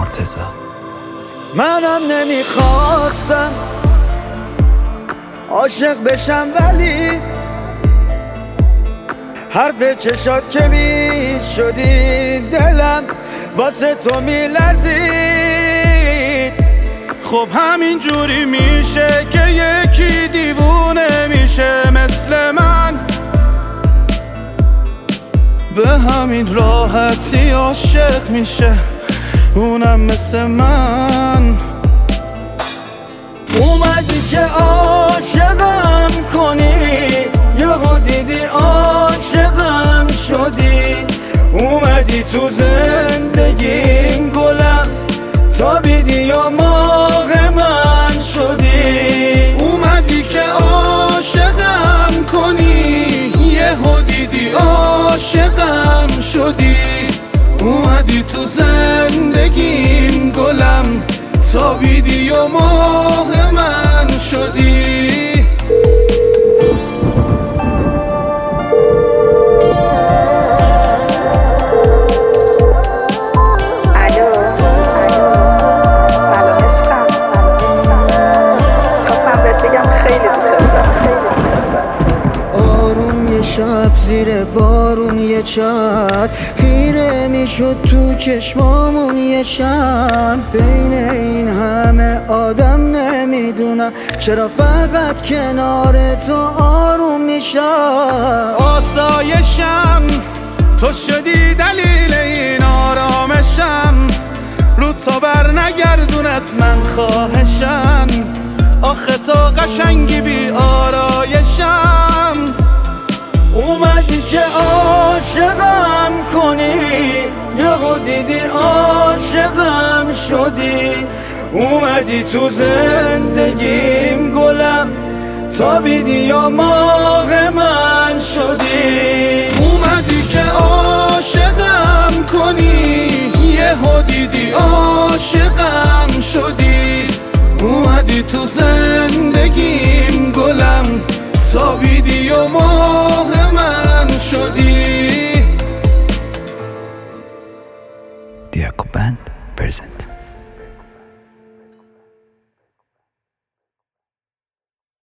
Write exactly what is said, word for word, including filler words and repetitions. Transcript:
مرتضی. منم نمیخواستم عاشق بشم، ولی حرف چشات که میشدی دلم واسه تو میلرزید. خب همین جوری میشه که یکی دیوونه میشه مثل من، به همین راحتی عاشق میشه اونم مثل من. اومدی که عاشقم کنی، یهو دیدی عاشقم شدی. اومدی تو زندگیم گلم، تابیدی یا ماه من شدی. اومدی که عاشقم کنی، یهو دیدی عاشقم شدی. اومدی تو زندگیم گلم، تابیدی و ماه من شدی. شب زیر بارون یه چت خیره میشد تو چشمامون یه شب. بین این همه آدم نمیدونم چرا فقط کنار تو آروم میشم. آسایشم تو شدی دلیل این آرامشم، رو تا بر نگردون از من خواهشم. آخه تو قشنگی بی آرایشم. اومدی که عاشقم کنی، یهو دیدی عاشقم شدی. اومدی تو زندگیم گلم، تابیدی یا ماه من شدی. اومدی که عاشقم کنی، یهو دیدی عاشقم شدی. اومدی تو زندگیم گلم، تابیدی و ماه من شدی. دیاکو بند پرزنت.